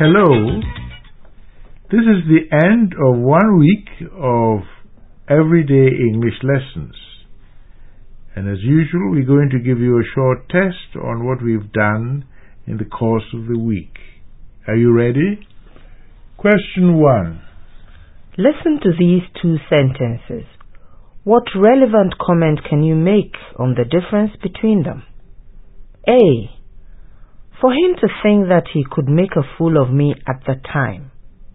Hello. This is the end of 1 week of everyday English lessons. And as usual, we're going to give you a short test on what we've done in the course of the week. Are you ready? Question 1. Listen to these two sentences. What relevant comment can you make on the difference between them? A. For him to think that he could make a fool of me at the time.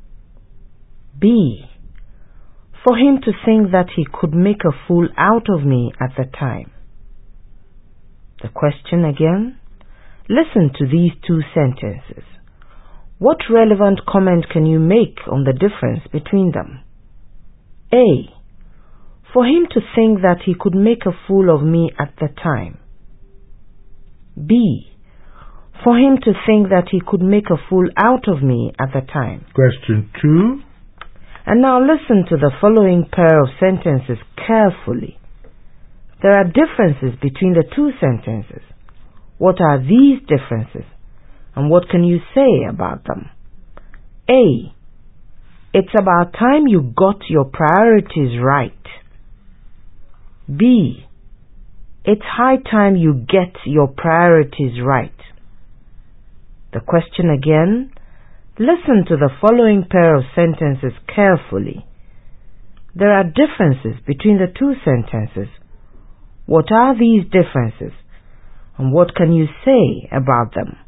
B. For him to think that he could make a fool out of me at the time. The question again. Listen to these two sentences. What relevant comment can you make on the difference between them? A. For him to think that he could make a fool of me at the time. B. For him to think that he could make a fool out of me at the time. Question 2. And now listen to the following pair of sentences carefully. There are differences between the two sentences. What are these differences? And what can you say about them? A. It's about time you got your priorities right. B. It's high time you get your priorities right. The question again. Listen to the following pair of sentences carefully. There are differences between the two sentences. What are these differences? And what can you say about them?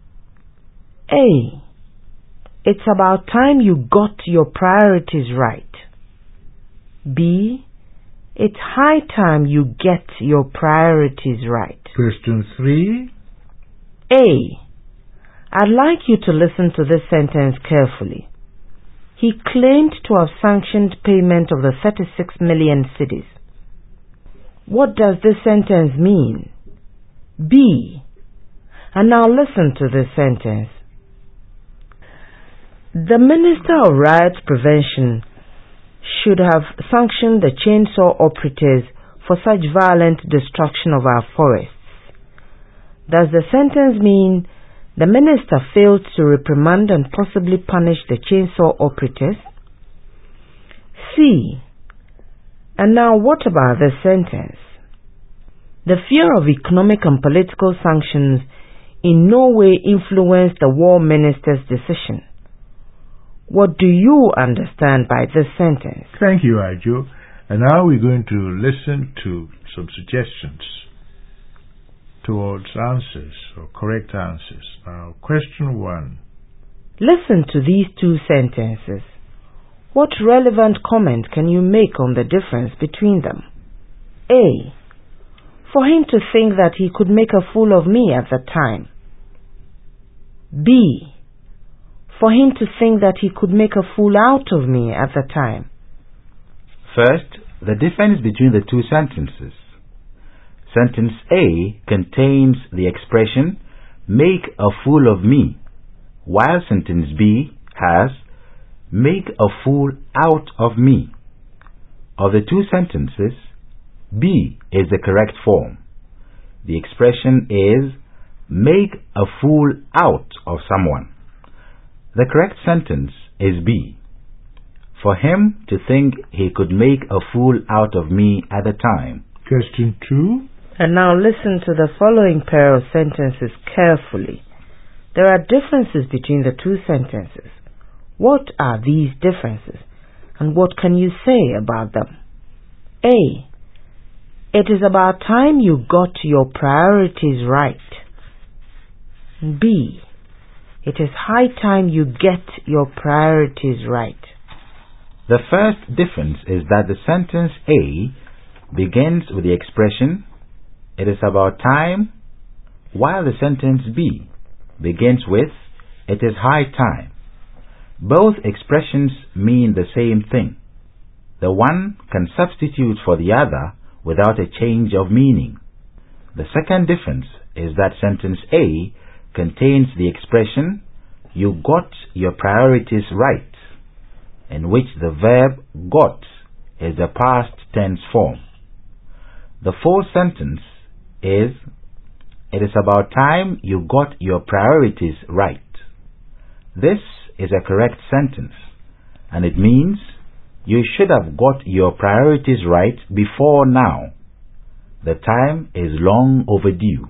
A. It's about time you got your priorities right. B. It's high time you get your priorities right. Question 3. A. I'd like you to listen to this sentence carefully. He claimed to have sanctioned payment of the 36 million cedis. What does this sentence mean? B. And now listen to this sentence. The Minister of Riots Prevention should have sanctioned the chainsaw operatives for such violent destruction of our forests. Does the sentence mean the minister failed to reprimand and possibly punish the chainsaw operatives? C. And now what about this sentence? The fear of economic and political sanctions in no way influenced the war minister's decision. What do you understand by this sentence? Thank you, Ajo. And now we're going to listen to some suggestions towards answers or correct answers. Now, question 1. Listen to these two sentences. What relevant comment can you make on the difference between them? A. For him to think that he could make a fool of me at the time. B. For him to think that he could make a fool out of me at the time. First, the difference between the two sentences. Sentence A contains the expression, make a fool of me, while sentence B has, make a fool out of me. Of the two sentences, B is the correct form. The expression is, make a fool out of someone. The correct sentence is B. For him to think he could make a fool out of me at the time. Question 2. And now listen to the following pair of sentences carefully. There are differences between the two sentences. What are these differences? And what can you say about them? A. It is about time you got your priorities right. B. It is high time you get your priorities right. The first difference is that the sentence A begins with the expression, it is about time, while the sentence B begins with, it is high time. Both expressions mean the same thing. The one can substitute for the other without a change of meaning. The second difference is that sentence A contains the expression, you got your priorities right, in which the verb got is the past tense form. The full sentence is, it is about time you got your priorities right. This is a correct sentence, and it means you should have got your priorities right before now. The time is long overdue.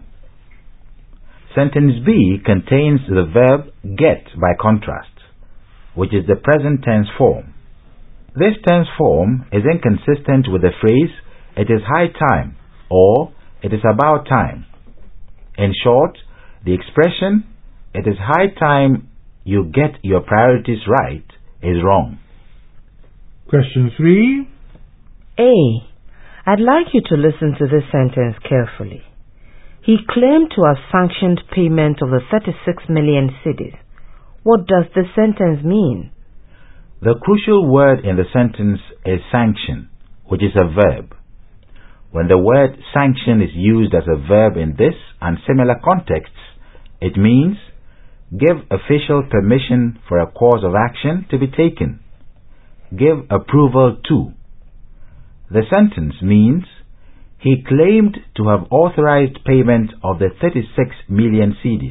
Sentence B contains the verb get by contrast, which is the present tense form. This tense form is inconsistent with the phrase, it is high time, or it is about time. In short, the expression, it is high time you get your priorities right, is wrong. Question 3. A. I'd like you to listen to this sentence carefully. He claimed to have sanctioned payment of the 36 million cedis. What does this sentence mean? The crucial word in the sentence is sanction, which is a verb. When the word sanction is used as a verb in this and similar contexts, it means give official permission for a course of action to be taken. Give approval to. The sentence means he claimed to have authorized payment of the 36 million cedis.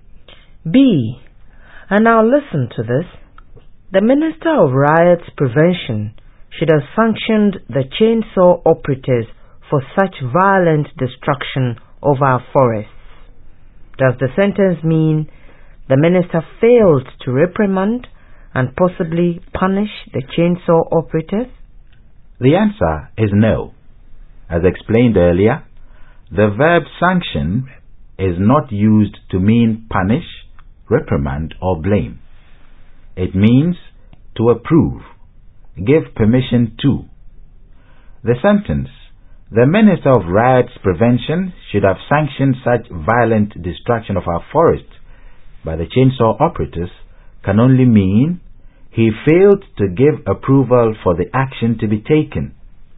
B. And now listen to this. The Minister of Riots Prevention should have sanctioned the chainsaw operatives for such violent destruction of our forests. Does the sentence mean the minister failed to reprimand and possibly punish the chainsaw operatives? The answer is no. As explained earlier, the verb sanction is not used to mean punish, reprimand, or blame. It means to approve, give permission to. The sentence, the Minister of Riots Prevention should have sanctioned such violent destruction of our forest by the chainsaw operatives, can only mean he failed to give approval for the action to be taken.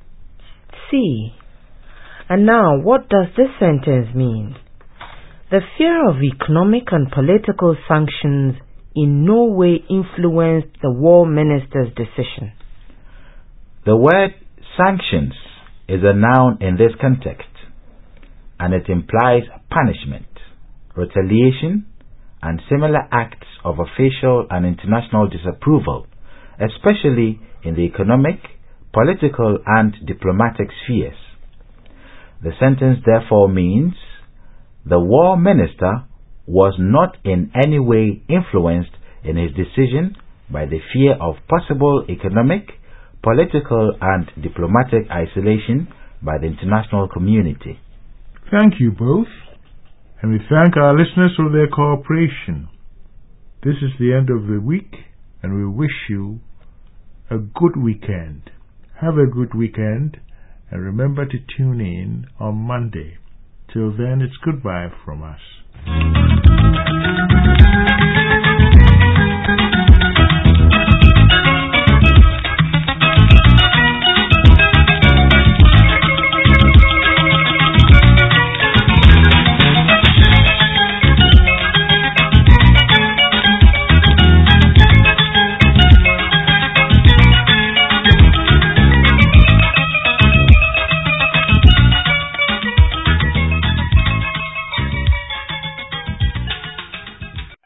C. And now, what does this sentence mean? The fear of economic and political sanctions in no way influenced the war minister's decision. The word sanctions is a noun in this context, and it implies punishment, retaliation, and similar acts of official and international disapproval, especially in the economic, political, and diplomatic spheres. The sentence therefore means the war minister was not in any way influenced in his decision by the fear of possible economic, political, and diplomatic isolation by the international community. Thank you both, and we thank our listeners for their cooperation. This is the end of the week, and we wish you a good weekend. Have a good weekend, and remember to tune in on Monday. Till then, it's goodbye from us.